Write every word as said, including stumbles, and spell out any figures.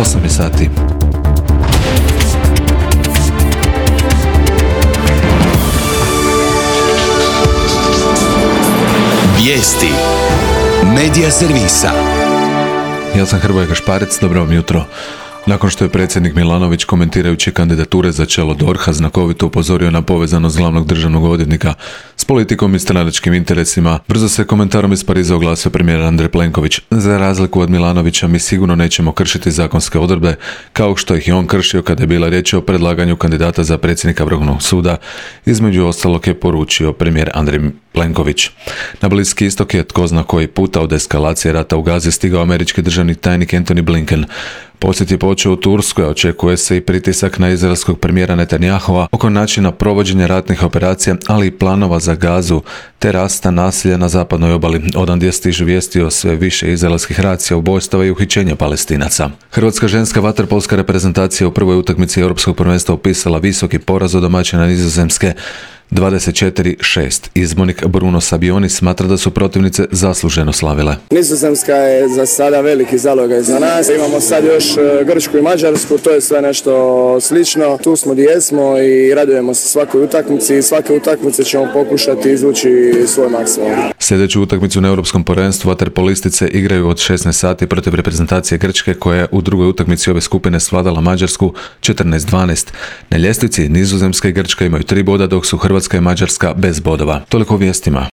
osam je sati. Vijesti Medija servisa. Ja sam Hrvoje Gašparec, dobro vam jutro. Nakon što je predsjednik Milanović komentirajući kandidature za čelo D O R H-a znakovito upozorio na povezanost glavnog državnog odvjetnika s politikom i stranačkim interesima, brzo se komentarom iz Pariza oglasio premijer Andrej Plenković. Za razliku od Milanovića, mi sigurno nećemo kršiti zakonske odredbe, kao što ih je on kršio kada je bila riječ o predlaganju kandidata za predsjednika Vrhovnog suda. Između ostalog je poručio premijer Andrej Plenković. Na Bliski istok je tko zna koji puta od eskalacije rata u Gazi stigao američki državni tajnik Antony Blinken. Posjet je počeo u Turskoj, očekuje se i pritisak na izraelskog premijera Netanyahua oko načina provođenja ratnih operacija, ali i planova za Gazu, te rasta nasilja na zapadnoj obali. Odandje stižu vijesti o sve više izraelskih racija, ubojstava i uhićenja Palestinaca. Hrvatska ženska vaterpolska reprezentacija u prvoj utakmici Europskog prvenstva upisala visoki poraz od domaćina Nizozemske dvadeset četiri šest. Izbornik Bruno Sabioni smatra da su protivnice zasluženo slavile. Nizozemska je za sada veliki zalogaj za nas. Imamo sad još Grčku i Mađarsku, to je sve nešto slično. Tu smo gdje jesmo i radujemo se svakoj utakmici i svake utakmice ćemo pokušati izvući svoj maksimum. Sljedeću utakmicu na Europskom prvenstvu vaterpolistice igraju od šesnaest sati protiv reprezentacije Grčke, koja je u drugoj utakmici ove skupine svladala Mađarsku četrnaest dvanaest. Na ljestvici Nizozemska i Grčka imaju tri boda, dok su Hrvatska i Mađarska bez bodova. Toliko o vijestima.